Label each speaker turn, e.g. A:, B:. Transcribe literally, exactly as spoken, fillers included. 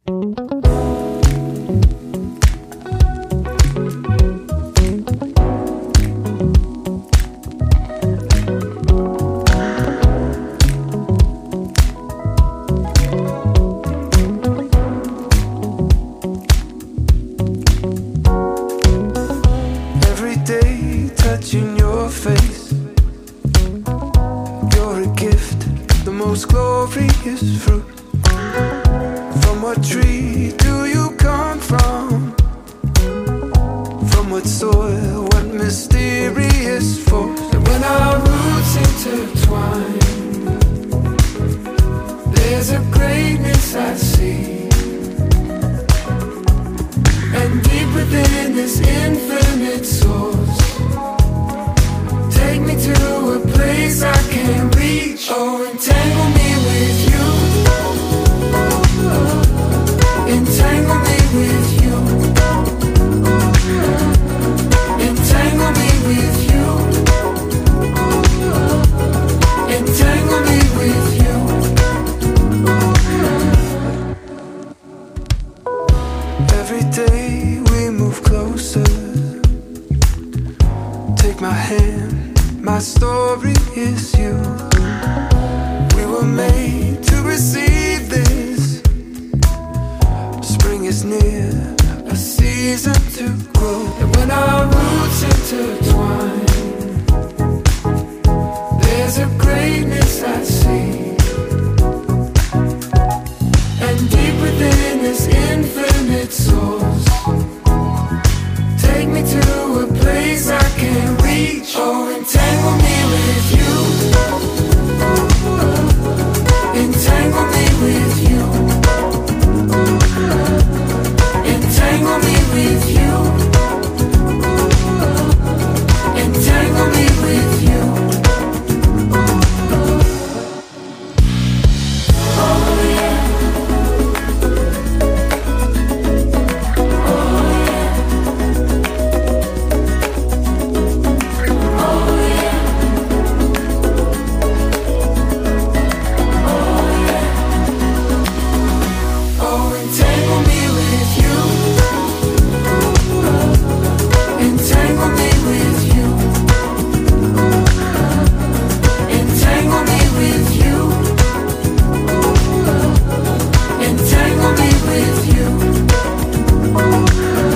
A: Touching your face, you're a gift, the most glorious fruit. From what tree do you come from? From what soil, what mysterious force? And when our roots intertwine, there's a greatness I see. And deep within this infinite source, take me to a place I can't reach. Oh, entangle me with you. Entangle me with you. Entangle me with you. Entangle me with you. Every day we move closer. Take my hand. My story is you. We were made to receive this. Spring is near, a season to grow. And when our roots intertwine, there's a greatness I see. And deep within this infinite source, take me to a place I can't reach. Oh, entangle me with you. Entangle me with you. Entangle me with you. Entangle me with you. Oh yeah. Entangle me with you.